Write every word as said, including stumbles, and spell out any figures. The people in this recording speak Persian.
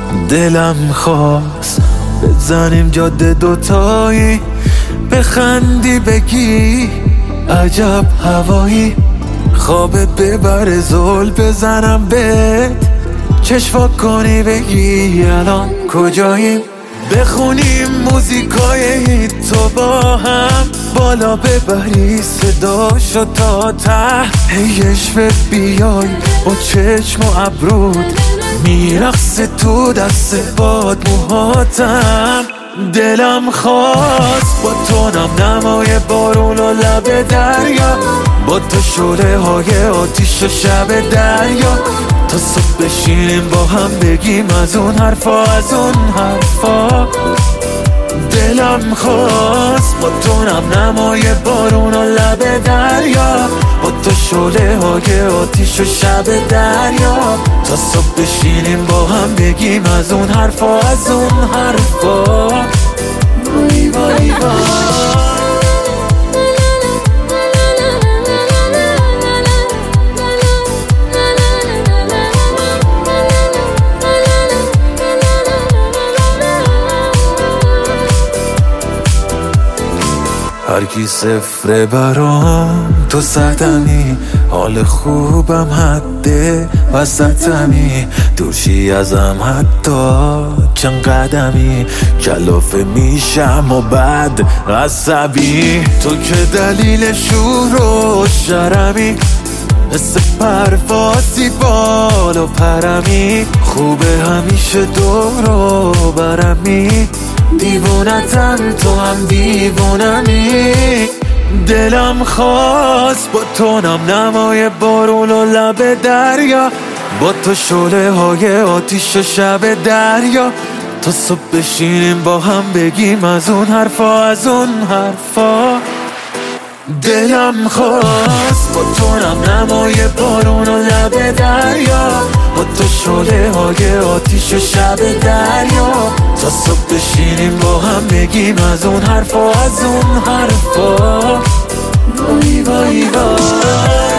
دلم خواست بزنیم جاده دوتایی، بخندی بگی عجب هوایی، خواب ببر زل بزنم بهت، چشفا کنی بگی الان کجاییم، بخونیم موزیکای هیت تو با هم، بالا ببری صداشو تا ته، هیشوه بیای با چشم و ابرود، میرقصه تو دست باد موهاتم. دلم خواست با تو نم نمای بارون و لب دریا، با تو شعله های آتیش و شب دریا، تا صبح بشینیم با هم بگیم از اون حرفا از اون حرفا. دلم خواست با تو نم نمای بارون و لب دریا، با تو شعله های آتیش و شب دریا، تا صبح بشینیم با هم بگیم از اون حرفا از اون حرفا. وای وای وای هرکی صفره برام، تو سهتمی، حال خوبم حده وسطمی، دورشی ازم حتی چند قدمی، کلافه میشم و بعد عصبی، تو که دلیل شور و شرمی، مثل پروازی بالا پرمی، خوبه همیشه دور و برمی، دیوونتم تو هم دیوونمی. دلم خواست با تو نم نمای بارون و لب دریا، با تو شعله های آتیش و شب دریا، تا صبح بشینیم با هم بگیم از اون حرفا از اون حرفا. دلم خواست با تو نم نمای بارون و لب دریا، با تو شعله های آتیش و شب دریا، تا صبح بشینیم با هم بگیم از اون حرفا از اون حرفا. وای وای وای